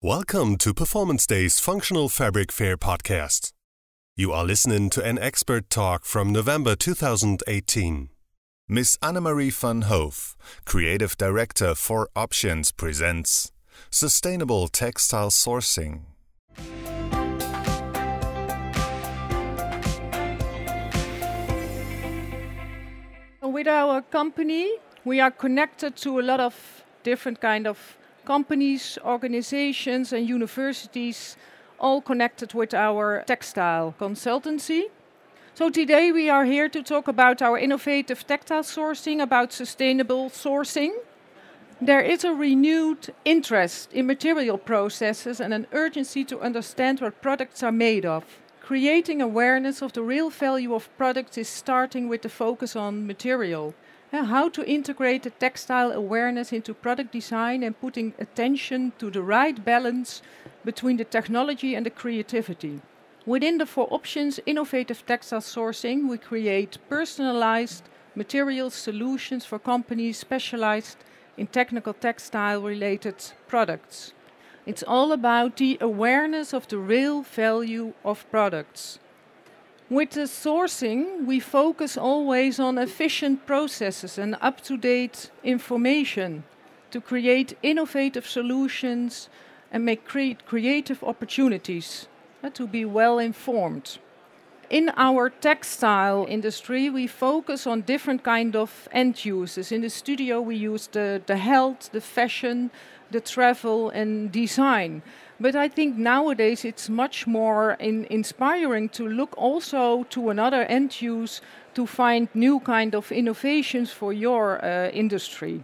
Welcome to Performance Day's Functional Fabric Fair podcast. You are listening to an expert talk from November 2018. Miss Annemarie van Hoof, Creative Director for Options, presents Sustainable Textile Sourcing. With our company, we are connected to a lot of different kind of companies, organizations and universities, all connected with our textile consultancy. So today we are here to talk about our innovative textile sourcing, about sustainable sourcing. There is a renewed interest in material processes and an urgency to understand what products are made of. Creating awareness of the real value of products is starting with the focus on material. How to integrate the textile awareness into product design and putting attention to the right balance between the technology and the creativity. Within the 4 Options innovative textile sourcing, we create personalized material solutions for companies specialized in technical textile-related products. It's all about the awareness of the real value of products. With the sourcing, we focus always on efficient processes and up-to-date information to create innovative solutions and make creative opportunities to be well informed. In our textile industry, we focus on different kind of end users. In the studio, we use the health, the fashion, the travel and design. But I think nowadays it's much more inspiring to look also to another end use to find new kind of innovations for your industry.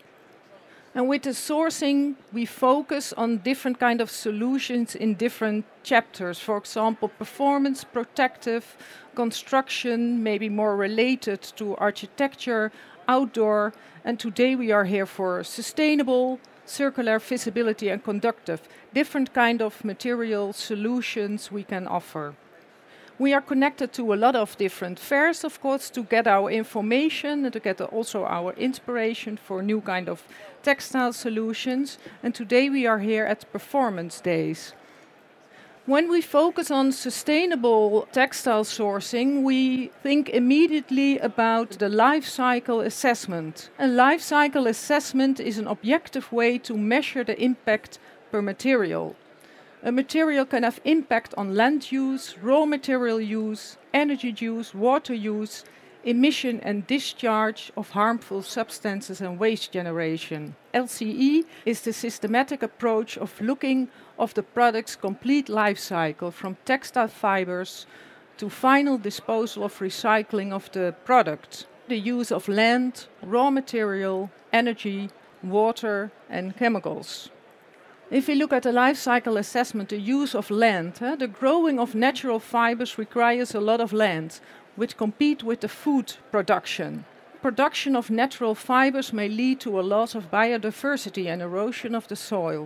And with the sourcing, we focus on different kind of solutions in different chapters. For example, performance, protective, construction, maybe more related to architecture, outdoor. And today we are here for sustainable, circular, visibility and conductive. Different kind of material solutions we can offer. We are connected to a lot of different fairs, of course, to get our information and to get also our inspiration for new kind of textile solutions. And today we are here at Performance Days. When we focus on sustainable textile sourcing, we think immediately about the life cycle assessment. A life cycle assessment is an objective way to measure the impact per material. A material can have impact on land use, raw material use, energy use, water use, emission and discharge of harmful substances and waste generation. LCE is the systematic approach of looking of the product's complete life cycle from textile fibers to final disposal of recycling of the product. The use of land, raw material, energy, water and chemicals. If we look at the life cycle assessment, the use of land, the growing of natural fibers requires a lot of land, which compete with the food production. Production of natural fibers may lead to a loss of biodiversity and erosion of the soil.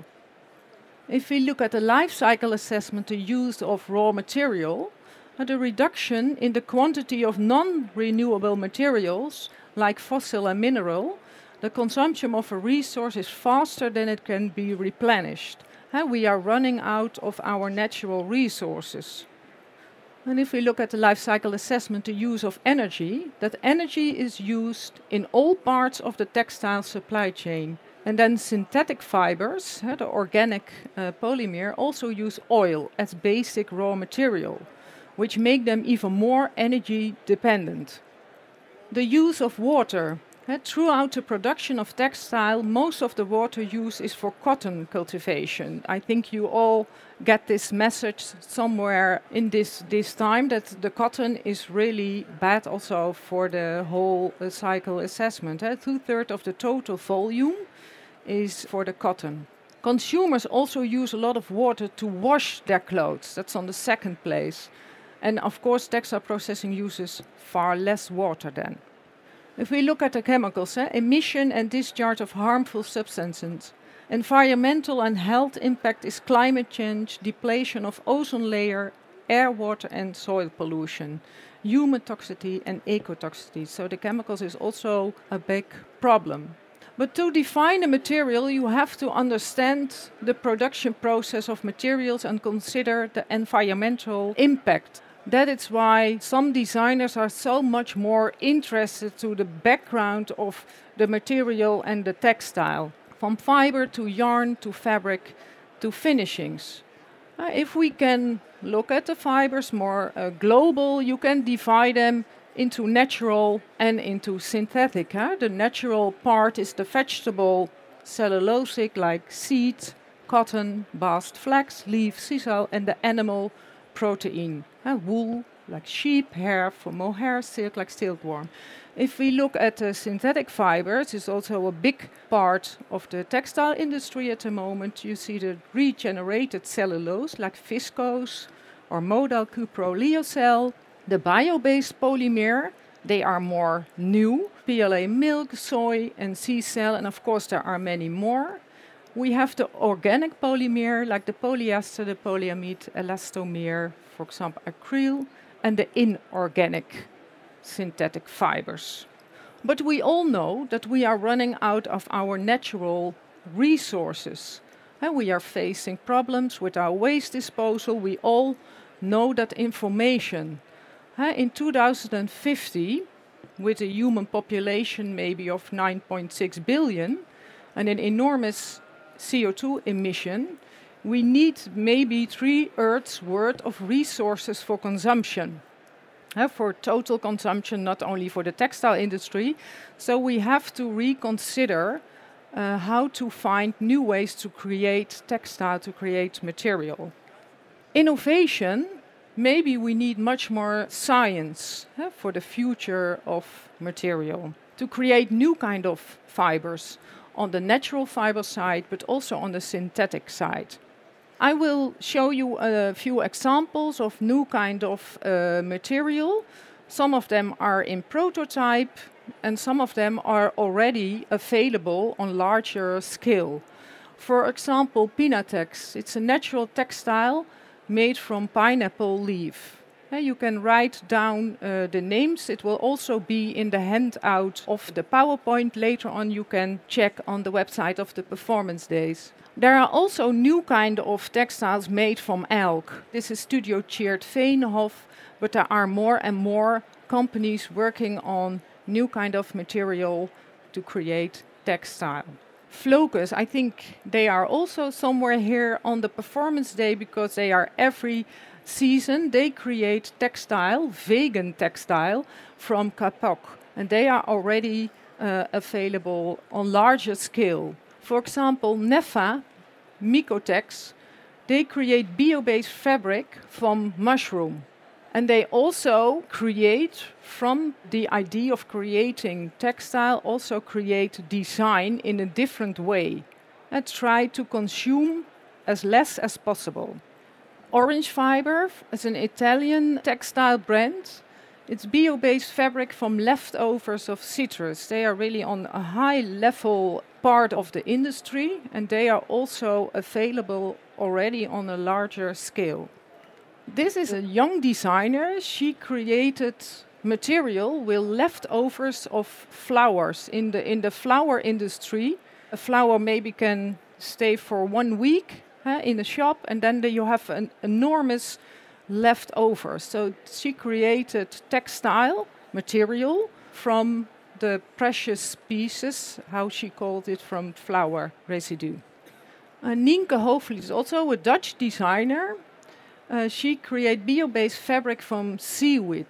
If we look at the life cycle assessment, the use of raw material, the reduction in the quantity of non-renewable materials, like fossil and mineral, the consumption of a resource is faster than it can be replenished. We are running out of our natural resources. And if we look at the life cycle assessment, the use of energy, that energy is used in all parts of the textile supply chain. And then synthetic fibers, the organic polymer, also use oil as basic raw material, which make them even more energy dependent. The use of water. Throughout the production of textile, most of the water used is for cotton cultivation. I think you all get this message somewhere in this time that the cotton is really bad also for the whole cycle assessment. 2/3 of the total volume is for the cotton. Consumers also use a lot of water to wash their clothes. That's on the second place. And of course, textile processing uses far less water then. If we look at the chemicals, emission and discharge of harmful substances. Environmental and health impact is climate change, depletion of ozone layer, air, water and soil pollution, human toxicity and ecotoxicity. So the chemicals is also a big problem. But to define a material, you have to understand the production process of materials and consider the environmental impact. That is why some designers are so much more interested to the background of the material and the textile, from fiber to yarn to fabric to finishings. If we can look at the fibers more global, you can divide them into natural and into synthetic. The natural part is the vegetable cellulosic like seed, cotton, bast flax, leaf, sisal, and the animal protein. Wool like sheep, hair for mohair, silk like silkworm. If we look at the synthetic fibers, it's also a big part of the textile industry at the moment. You see the regenerated cellulose like viscose or modal cuprolyoncell. The bio-based polymer, they are more new. PLA milk, soy and sea cell, and of course there are many more. We have the organic polymer like the polyester, the polyamide, elastomer, for example acryl, and the inorganic synthetic fibers. But we all know that we are running out of our natural resources. And we are facing problems with our waste disposal. We all know that information. In 2050, with a human population maybe of 9.6 billion and an enormous CO2 emission, we need maybe 3 Earths worth of resources for consumption. For total consumption, not only for the textile industry. So we have to reconsider how to find new ways to create textile, to create material. Innovation, maybe we need much more science for the future of material, to create new kind of fibers on the natural fiber side, but also on the synthetic side. I will show you a few examples of new kind of material. Some of them are in prototype and some of them are already available on larger scale. For example, Pinatex. It's a natural textile made from pineapple leaf. You can write down the names. It will also be in the handout of the PowerPoint. Later on you can check on the website of the Performance Days. There are also new kind of textiles made from elk. This is Studio Tjeerd Veenhof, but there are more and more companies working on new kind of material to create textile. Flocus, I think they are also somewhere here on the Performance Day because they are every season. They create textile, vegan textile, from kapok. And they are already available on larger scale. For example, Nefa, Mycotex, they create bio-based fabric from mushroom. And they also create, from the idea of creating textile, also create design in a different way. And try to consume as less as possible. Orange Fiber is an Italian textile brand. It's bio-based fabric from leftovers of citrus. They are really on a high level part of the industry and they are also available already on a larger scale. This is a young designer. She created material with leftovers of flowers. In the flower industry, a flower maybe can stay for 1 week in a shop and then you have an enormous leftovers. So she created textile material from the precious pieces, how she called it, from flower residue. Nienke Hoofvliet is also a Dutch designer. She created bio-based fabric from seaweed.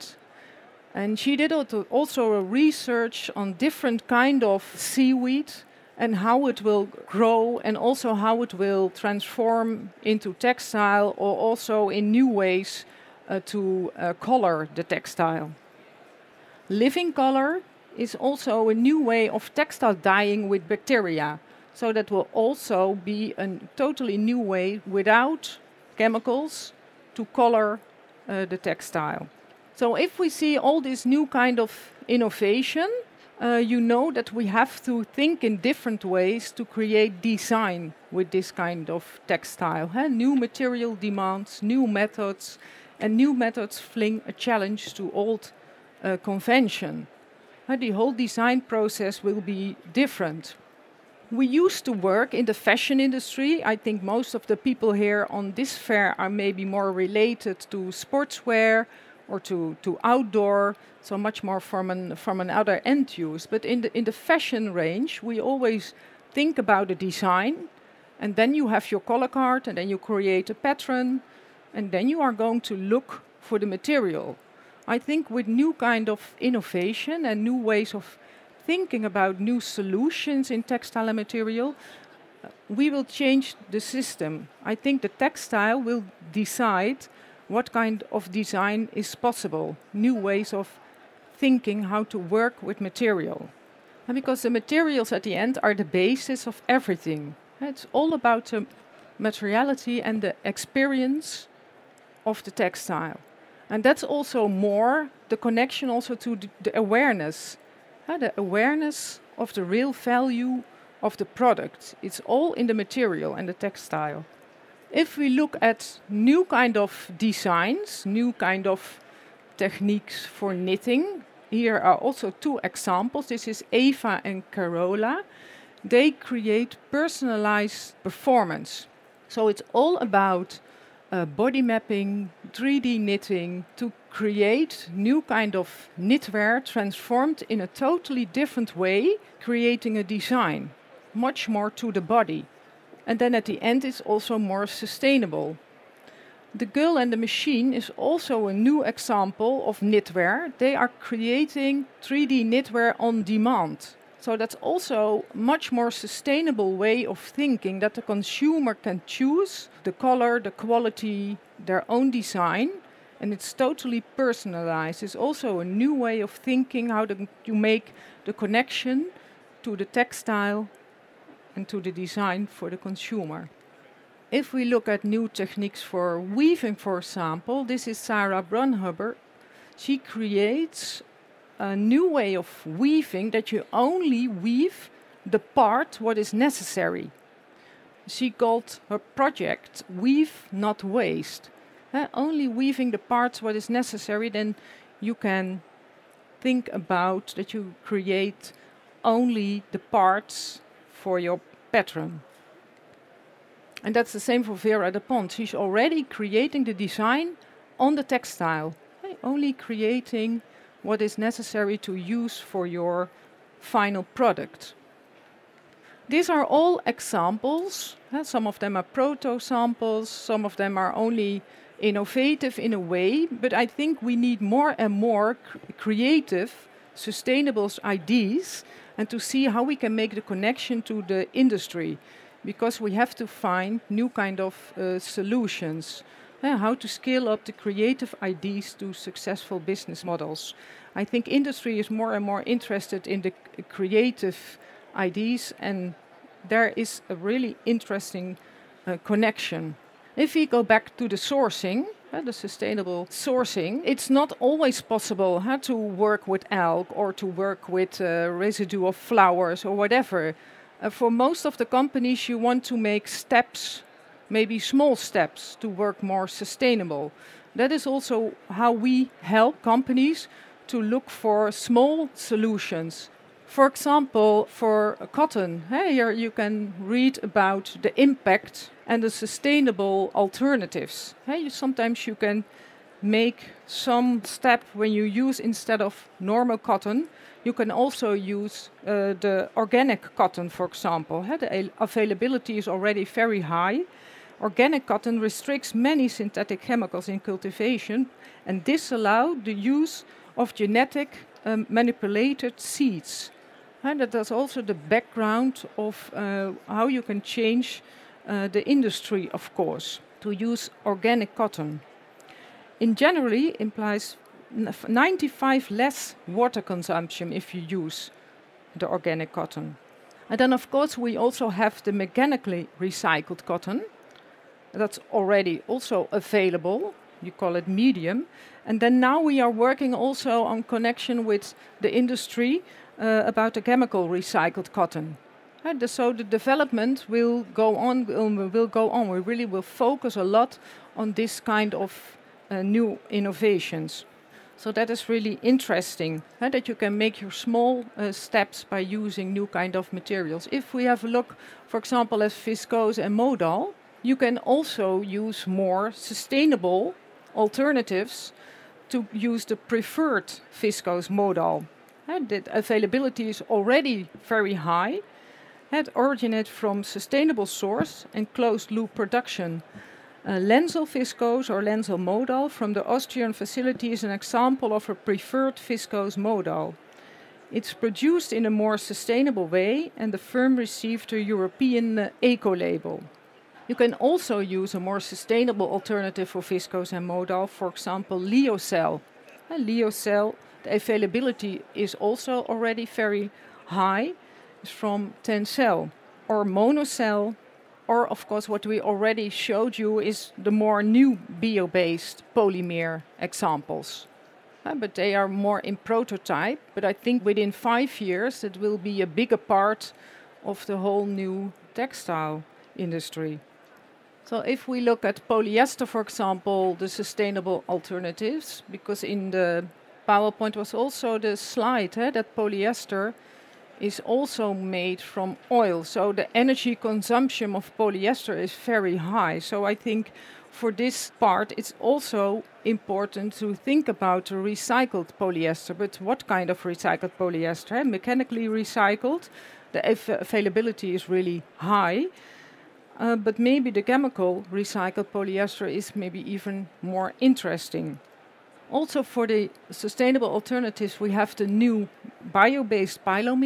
And she did also a research on different kind of seaweed and how it will grow and also how it will transform into textile or also in new ways to color the textile. Living color is also a new way of textile dyeing with bacteria. So that will also be a totally new way without chemicals to color the textile. So if we see all this new kind of innovation, you know that we have to think in different ways to create design with this kind of textile. New material demands, new methods, and new methods fling a challenge to old convention. The whole design process will be different. We used to work in the fashion industry. I think most of the people here on this fair are maybe more related to sportswear or to outdoor, so much more from an other end use. But in the fashion range, we always think about the design, and then you have your color card, and then you create a pattern, and then you are going to look for the material. I think with new kind of innovation and new ways of thinking about new solutions in textile and material, we will change the system. I think the textile will decide what kind of design is possible, new ways of thinking how to work with material. And because the materials at the end are the basis of everything. It's all about the materiality and the experience of the textile. And that's also more the connection also to the awareness. The awareness of the real value of the product. It's all in the material and the textile. If we look at new kind of designs, new kind of techniques for knitting, here are also two examples. This is Eva and Carola. They create personalized performance. So it's all about body mapping, 3D knitting, to create new kind of knitwear transformed in a totally different way, creating a design, much more to the body. And then at the end it's also more sustainable. The Girl and the Machine is also a new example of knitwear. They are creating 3D knitwear on demand. So that's also a much more sustainable way of thinking, that the consumer can choose the color, the quality, their own design, and it's totally personalized. It's also a new way of thinking how you make the connection to the textile and to the design for the consumer. If we look at new techniques for weaving, for example, this is Sarah Brunhuber. She creates a new way of weaving that you only weave the part what is necessary. She called her project Weave Not Waste. Only weaving the parts what is necessary, then you can think about that you create only the parts for your pattern. And that's the same for Vera de Pont. She's already creating the design on the textile, only creating what is necessary to use for your final product. These are all examples. Some of them are proto-samples, some of them are only innovative in a way, but I think we need more and more creative, sustainable ideas, and to see how we can make the connection to the industry, because we have to find new kind of solutions. How to scale up the creative ideas to successful business models. I think industry is more and more interested in the creative ideas, and there is a really interesting connection. If we go back to the sourcing, the sustainable sourcing, it's not always possible to work with algae or to work with residue of flowers or whatever. For most of the companies, you want to make steps, maybe small steps, to work more sustainable. That is also how we help companies to look for small solutions. For example, for cotton, here you can read about the impact and the sustainable alternatives. Sometimes you can make some step when you use, instead of normal cotton, you can also use the organic cotton, for example. The availability is already very high. Organic cotton restricts many synthetic chemicals in cultivation and disallows the use of genetic manipulated seeds. And that is also the background of how you can change the industry, of course, to use organic cotton. In generally implies 95 less water consumption if you use the organic cotton. And then, of course, we also have the mechanically recycled cotton. That's already also available. You call it medium. And then now we are working also on connection with the industry about the chemical recycled cotton. So the development will go on. We really will focus a lot on this kind of new innovations. So that is really interesting, that you can make your small steps by using new kind of materials. If we have a look, for example, at viscose and modal, you can also use more sustainable alternatives to use the preferred viscose modal. And the availability is already very high. It originates from sustainable source and closed loop production. Lenzel viscose or Lenzel modal from the Austrian facility is an example of a preferred viscose modal. It's produced in a more sustainable way and the firm received a European eco-label. You can also use a more sustainable alternative for viscose and modal, for example, Lyocell. Lyocell, the availability is also already very high. It's from Tencel. Or Monocell, or of course what we already showed you is the more new bio-based polymer examples. But they are more in prototype, but I think within 5 years it will be a bigger part of the whole new textile industry. So if we look at polyester, for example, the sustainable alternatives, because in the PowerPoint was also the slide that polyester is also made from oil. So the energy consumption of polyester is very high. So I think for this part, it's also important to think about recycled polyester. But what kind of recycled polyester? Mechanically recycled, the availability is really high. But maybe the chemical recycled polyester is maybe even more interesting. Also for the sustainable alternatives, we have the new bio-based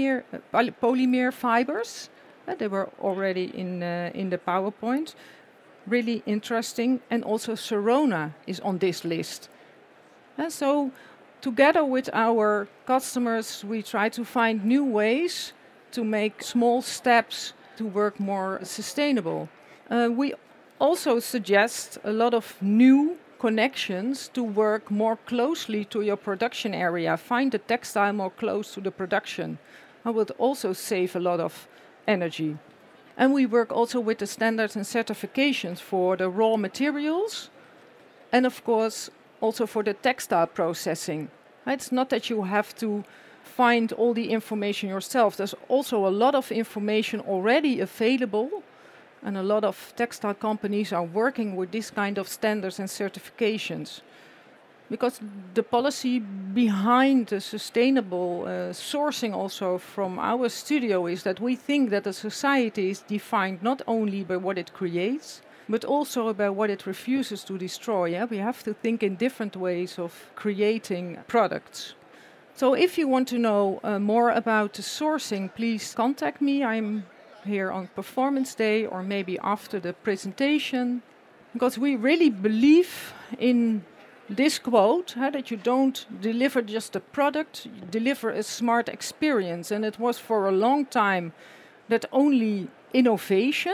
polymer fibers. They were already in the PowerPoint. Really interesting. And also Sorona is on this list. And so together with our customers, we try to find new ways to make small steps to work more sustainable. We also suggest a lot of new connections to work more closely to your production area. Find the textile more close to the production. That would also save a lot of energy. And we work also with the standards and certifications for the raw materials and of course also for the textile processing. It's not that you have to find all the information yourself. There's also a lot of information already available. And a lot of textile companies are working with this kind of standards and certifications. Because the policy behind the sustainable sourcing also from our studio is that we think that a society is defined not only by what it creates, but also by what it refuses to destroy. We have to think in different ways of creating products. So if you want to know more about the sourcing, please contact me. I'm here on Performance Day or maybe after the presentation, because we really believe in this quote, that you don't deliver just a product, you deliver a smart experience. And it was for a long time that only innovation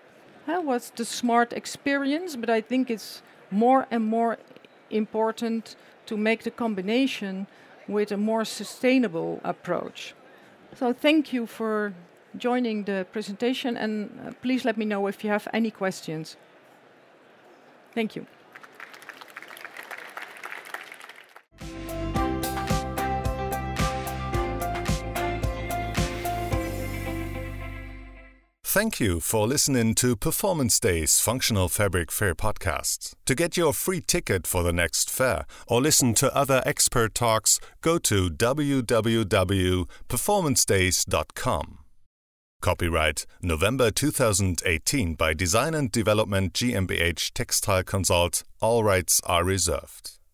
was the smart experience, but I think it's more and more important to make the combination with a more sustainable approach. So thank you for joining the presentation, and please let me know if you have any questions. Thank you. Thank you for listening to Performance Day's Functional Fabric Fair podcast. To get your free ticket for the next fair or listen to other expert talks, go to www.performancedays.com. Copyright November 2018 by Design and Development GmbH Textile Consult. All rights are reserved.